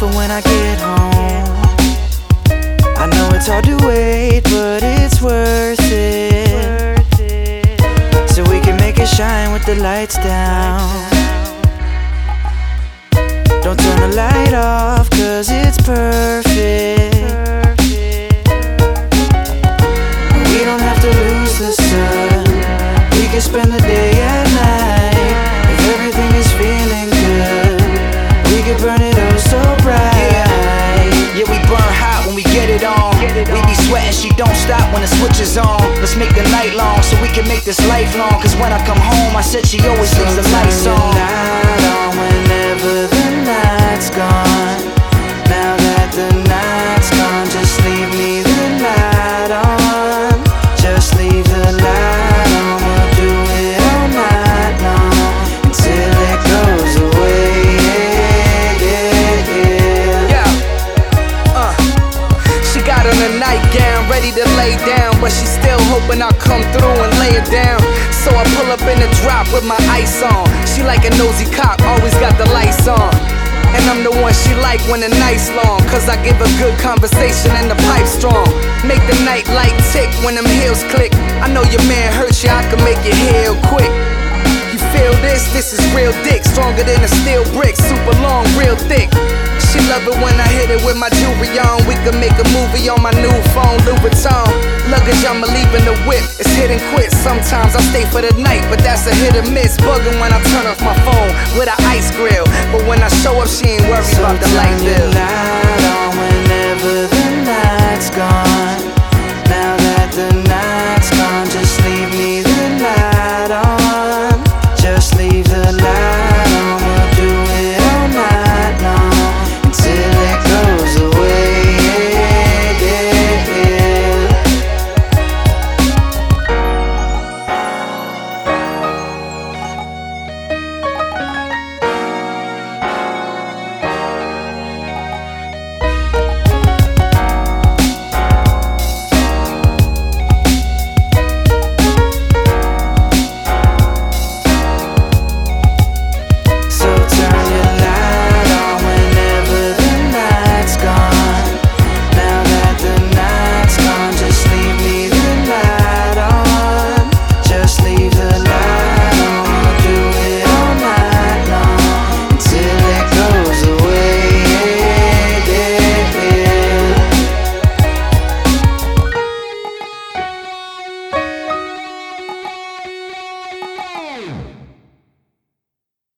for when I get home. I know it's hard to wait, but it's worth it. So we can make it shine with the lights down. Don't turn the light off, cause it's perfect. We don't have to lose the sun. We can spend the day at night. If everything is feeling good, we can burn it oh so bright. Yeah, we burn hot when we get it on. We be sweating, she don't stop when the switch is on. Let's make the night long so we can make this lifelong. Cause when I come home, I said she always leaves the lights on. Light on whenever the night's gone. Now that the night's gone, just leave me the light on. Just leave the light on. We'll do it all night long until it goes away. She got on a nightgown, ready to lay down, but she still hoping I'll come through and lay it down. So I pull up in the drop with my ice on. She like a nosy cop, always got the lights on. And I'm the one she like when the night's long, cause I give a good conversation and the pipe strong. Make the night light tick when them heels click. I know your man hurt you, I can make you heal quick. You feel this? This is real dick, stronger than a steel brick, super long, real thick. She love it when I hit it with my jewelry on. We could make a movie on my new phone, Louis Vuitton. Luggage, I'ma leave in the whip. It's hit and quit. Sometimes I stay for the night, but that's a hit or miss. Bugging when I turn off my phone with an ice grill. But when I show up, she ain't worried about the light bill.